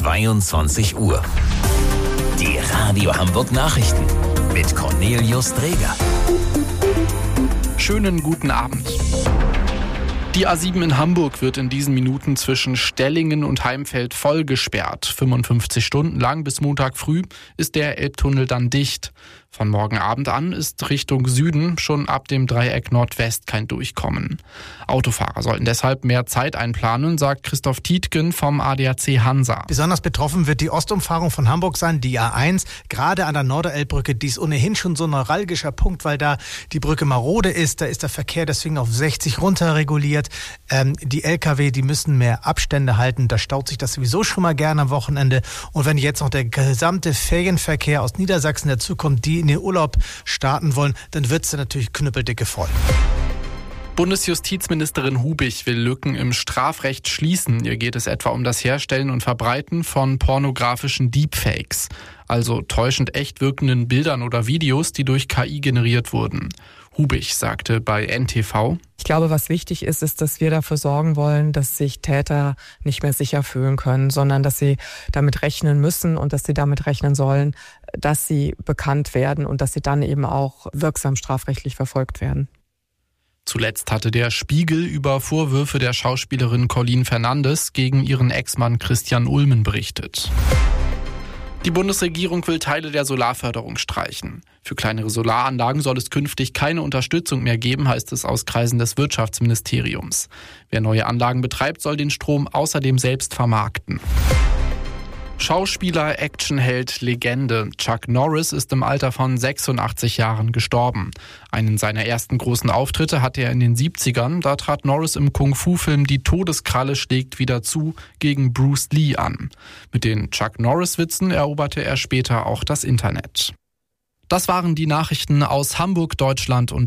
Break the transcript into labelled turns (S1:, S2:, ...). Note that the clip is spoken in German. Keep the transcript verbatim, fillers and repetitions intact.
S1: zweiundzwanzig Uhr. Die Radio Hamburg Nachrichten mit Cornelius Dreger.
S2: Schönen guten Abend. Die A sieben in Hamburg wird in diesen Minuten zwischen Stellingen und Heimfeld voll gesperrt. fünfundfünfzig Stunden lang bis Montag früh ist der Elbtunnel dann dicht. Von morgen Abend an ist Richtung Süden schon ab dem Dreieck Nordwest kein Durchkommen. Autofahrer sollten deshalb mehr Zeit einplanen, sagt Christoph Tietgen vom A D A C Hansa.
S3: Besonders betroffen wird die Ostumfahrung von Hamburg sein, die A eins, gerade an der Norderelbbrücke. Die ist ohnehin schon so ein neuralgischer Punkt, weil da die Brücke marode ist. Da ist der Verkehr deswegen auf sechzig runterreguliert. Ähm, die L K W, die müssen mehr Abstände halten. Da staut sich das sowieso schon mal gerne am Wochenende. Und wenn jetzt noch der gesamte Ferienverkehr aus Niedersachsen dazukommt, die in den Urlaub starten wollen, dann wird es dann natürlich knüppeldicke voll.
S2: Bundesjustizministerin Hubich will Lücken im Strafrecht schließen. Ihr geht es etwa um das Herstellen und Verbreiten von pornografischen Deepfakes, also täuschend echt wirkenden Bildern oder Videos, die durch K I generiert wurden. Hubich sagte bei N T V:
S4: Ich glaube, was wichtig ist, ist, dass wir dafür sorgen wollen, dass sich Täter nicht mehr sicher fühlen können, sondern dass sie damit rechnen müssen und dass sie damit rechnen sollen, dass sie bekannt werden und dass sie dann eben auch wirksam strafrechtlich verfolgt werden.
S2: Zuletzt hatte der Spiegel über Vorwürfe der Schauspielerin Colleen Fernandes gegen ihren Ex-Mann Christian Ulmen berichtet. Die Bundesregierung will Teile der Solarförderung streichen. Für kleinere Solaranlagen soll es künftig keine Unterstützung mehr geben, heißt es aus Kreisen des Wirtschaftsministeriums. Wer neue Anlagen betreibt, soll den Strom außerdem selbst vermarkten. Schauspieler, Actionheld, Legende. Chuck Norris ist im Alter von sechsundachtzig Jahren gestorben. Einen seiner ersten großen Auftritte hatte er in den siebzigern. Da trat Norris im Kung-Fu-Film Die Todeskralle schlägt wieder zu gegen Bruce Lee an. Mit den Chuck Norris-Witzen eroberte er später auch das Internet. Das waren die Nachrichten aus Hamburg, Deutschland und